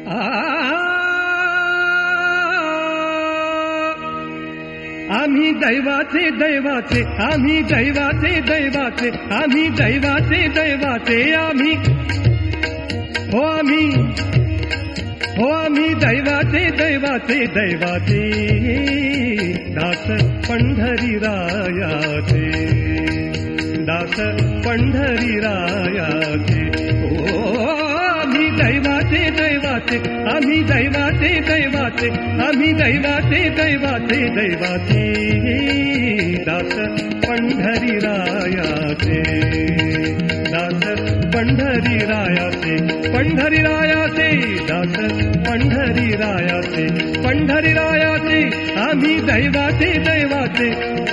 आम्ही दैवाचे दैवाचे आम्ही दैवाचे दैवाचे आम्ही दैवाचे दैवाचे आम्ही हो आम्ही दैवाचे दैवाचे दैवाचे दास पंढरीरायाचे दास पंढरीरायाचे ओ आम्ही दैवाचे दैवाचे आम्ही दैवाचे दैवाचे आम्ही दैवाचे दैवाचे दैवाचे दास पंढरीरायाचे दास पंढरीरायाचे पंढरीरायाचे दास पंढरीरायाचे पंढरीरायाचे आम्ही दैवाचे दैवाचे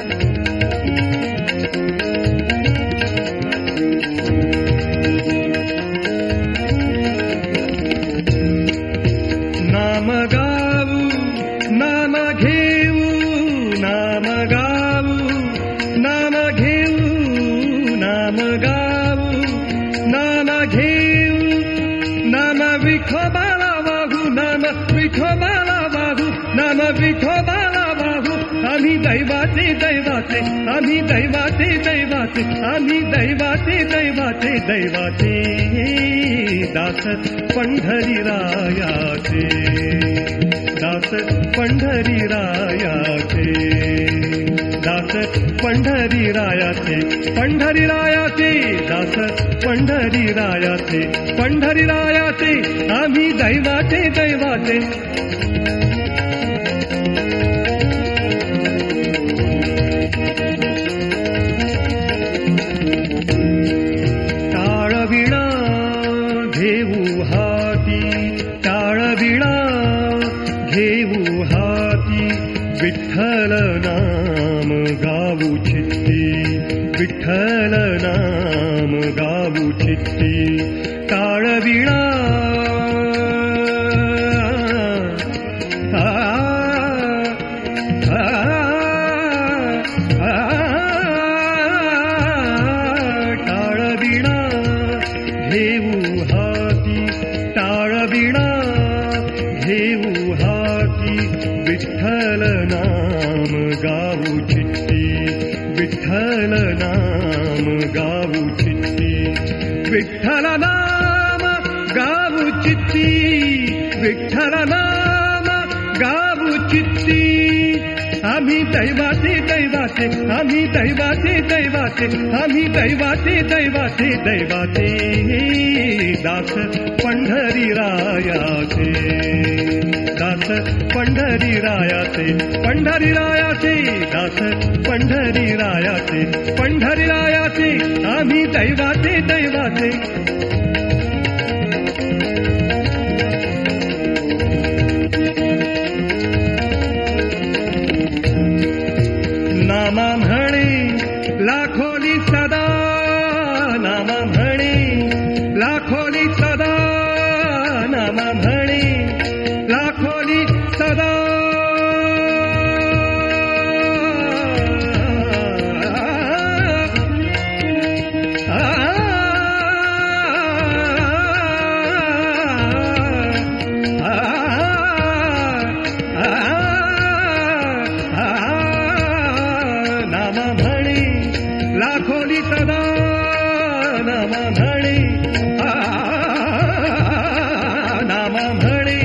नाम गाऊ नाम घेऊ नाम गाऊ नाम घेऊ नाम गाऊ नाम घेऊ नाम विठोबाला वाहू नाम विठोबाला वाहू नाम विठोबाला वाहू आम्ही दैवाचे दैवाचे आम्ही दैवाचे दैवाचे आम्ही दैवाचे दैवाचे दैवाचे दास पंढरीरायाचे दास पंढरीरायाचे दास पंढरीरायाचे पंढरीरायाचे दास पंढरीरायाचे पंढरीरायाचे आम्ही दैवाचे दैवाचे टाळविणा घेऊ हाती टाळविणा घेऊ हाती विठ्ठल नाम गाऊ चित्ती विठ्ठल नाम गाऊ चित्ती टाळविणा टाळविणा घेऊ हाती टाळविणा घेऊ हाती विठ्ठल नाम गाऊ चित्ती विठ्ठल नाम गाऊ चित्ती विठ्ठल नाम गाऊ चित्ती विठ्ठल नाम गाऊ चित्ती आम्ही दैवाचे दैवाचे आम्ही दैवाचे दैवाचे आम्ही दैवाचे दैवाचे दैवाचे दास पंढरीरायाचे दास पंढरीरायाचे पंढरीरायाचे दास पंढरीरायाचे पंढरीरायाचे आम्ही दैवाचे दैवाचे नामा म्हणे लाखोली सदा नामा म्हणे लाखोली सदा नामा म्हणे लाखोली सदा नामा म्हणे लाखोली सदा नामा म्हणे नामा म्हणे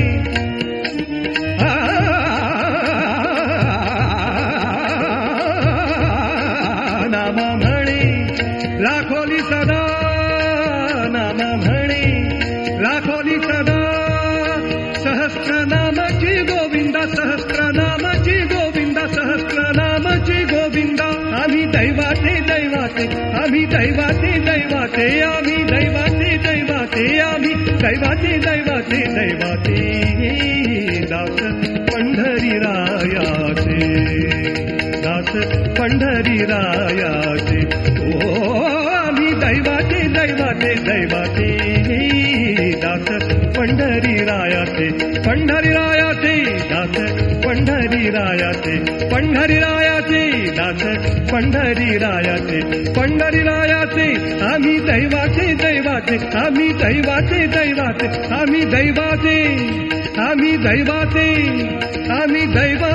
नामा म्हणे लाखोली सदा नामा म्हणे लाखोली सदा सहस्रनामाची गोविंदा सहस्रनामाची गोविंदा सहस्रनामाची गोविंदा आम्ही दैवाचे दैवाचे आम्ही दैवाचे दैवाचे आम्ही दैवाचे दैवाचे आम्ही दैवाचे दैवाचे दैवाचे दास पंढरीरायाचे दास पंढरीरायाचे ओ आम्ही दैवाचे दैवाचे दैवाचे दास पंढरीरायाचे पंढरीरायाचे दास पंढरीरायाचे पंढरीरायाचे पंढरीरायाचे दास पंढरीरायाचे पंढरीरायाचे आम्ही दैवाचे दैवाचे आम्ही दैवाचे दैवाचे आम्ही दैवाचे आम्ही दैवाचे आम्ही दैवाचे